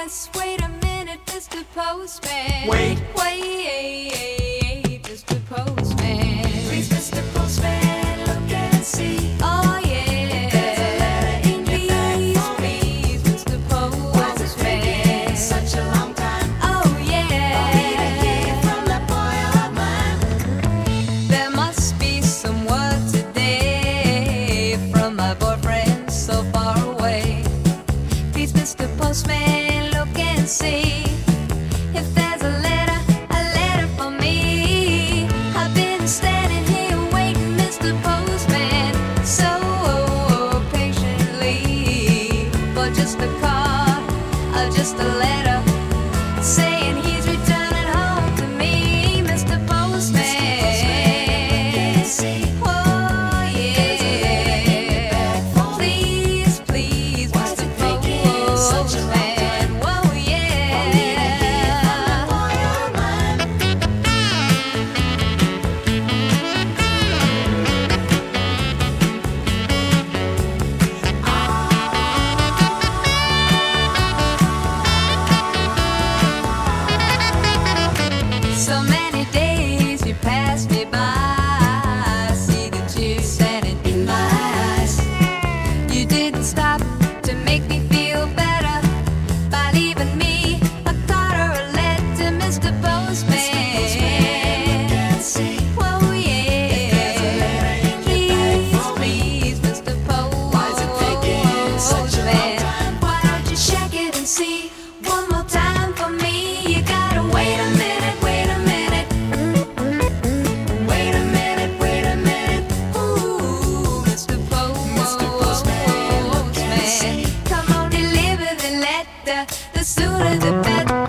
yes, wait a minute, Mr. Postman. Wait. Wait, Mr. Postman. Please, Mr. Postman, look and see. Oh yeah, there's a letter in your bag for me. please, Mr. Postman. Why's it taking such a long time? Oh yeah, For me to hear from that boy of mine. there must be some word today from my boyfriend so far away. Please, Mr. Postman, look and see if there's a letter for me. I've been standing here waiting, Mr. Postman, so patiently for just a card or just a letter saying he's returning home to me, Mr. Postman. Oh yeah, please, please, Mr. Postman. Whoa yeah. So many days you passed me by. I see the tears standing in my eyes. You didn't stop to make me feel better by leaving me a card or a letter, Mr. Postman. Whoa, yeah. Please, Mr. Postman. Why is it taking such a long time? Why don't you check it and see one more time for me? You gotta wait a minute, wait a minute. Wait a minute, wait a minute. Ooh, Mr. Postman, look and see. come on, deliver the letter. The sooner the better.